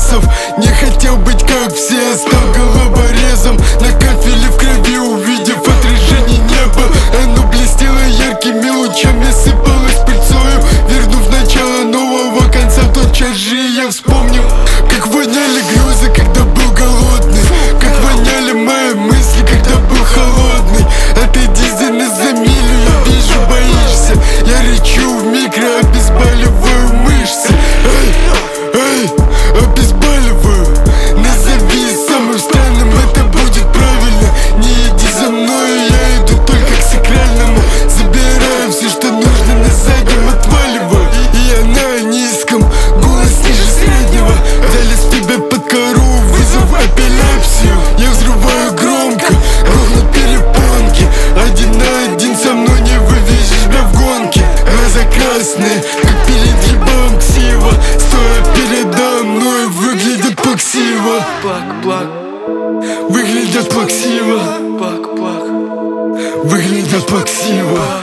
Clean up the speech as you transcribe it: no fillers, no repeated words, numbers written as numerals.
компромиссов. Не хотел быть как все, стал головорезом. На кафеле в крови, увидев отражение неба, оно блестело яркими лучами, сыпалось пыльцою. Вернув начало нового конца, в тот час же я вспомнил, как воняли грезы, когда был голодный, как воняли мои мысли, когда был холодный. Отойди за нас за милю, я вижу, боишься. Я рычу в микро, обезболиваю мышцы. Эй, обезболиваю. Назови самым странным, это будет правильно. Не иди за мною, я иду только к сакральному. Забираю все, что нужно, на заднем отваливаю. И я на низком, голос ниже среднего. Залез в тебя под кору, вызов эпилепсию. Я взрываю громко, рухнут перепонки. Один на один со мной не вывезешь меня в гонке. Глаза красные, как перед ебалом ксива. Стоя передо мной, выглядят плаксиво. Плак-плак, Выглядят плаксиво. плак-плак, Выглядят плаксиво.